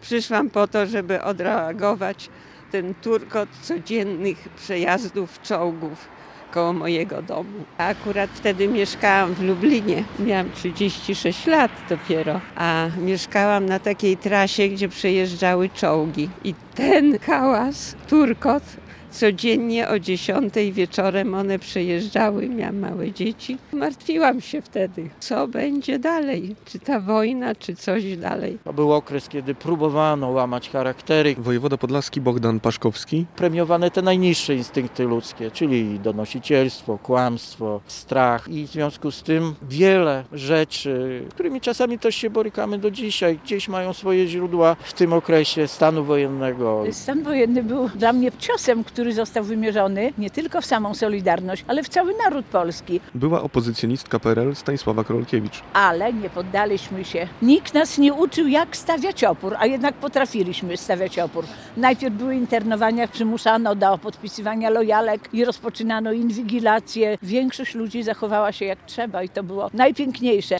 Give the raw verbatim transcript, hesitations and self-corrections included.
Przyszłam po to, żeby odreagować ten turkot codziennych przejazdów czołgów koło mojego domu. Akurat wtedy mieszkałam w Lublinie. Miałam trzydzieści sześć lat dopiero, a mieszkałam na takiej trasie, gdzie przejeżdżały czołgi. I ten hałas, turkot, codziennie o dziesiątej wieczorem one przejeżdżały, miałam małe dzieci. Martwiłam się wtedy, co będzie dalej, czy ta wojna, czy coś dalej. To był okres, kiedy próbowano łamać charaktery. Wojewoda podlaski Bogdan Paszkowski. Premiowane te najniższe instynkty ludzkie, czyli donosicielstwo, kłamstwo, strach i w związku z tym wiele rzeczy, z którymi czasami też się borykamy do dzisiaj, gdzieś mają swoje źródła w tym okresie stanu wojennego. Stan wojenny był dla mnie ciosem, który został wymierzony nie tylko w samą Solidarność, ale w cały naród polski. Była opozycjonistka P R L Stanisława Krolkiewicz. Ale nie poddaliśmy się. Nikt nas nie uczył, jak stawiać opór, a jednak potrafiliśmy stawiać opór. Najpierw były internowania, przymuszano do podpisywania lojalek i rozpoczynano inwigilację. Większość ludzi zachowała się jak trzeba i to było najpiękniejsze.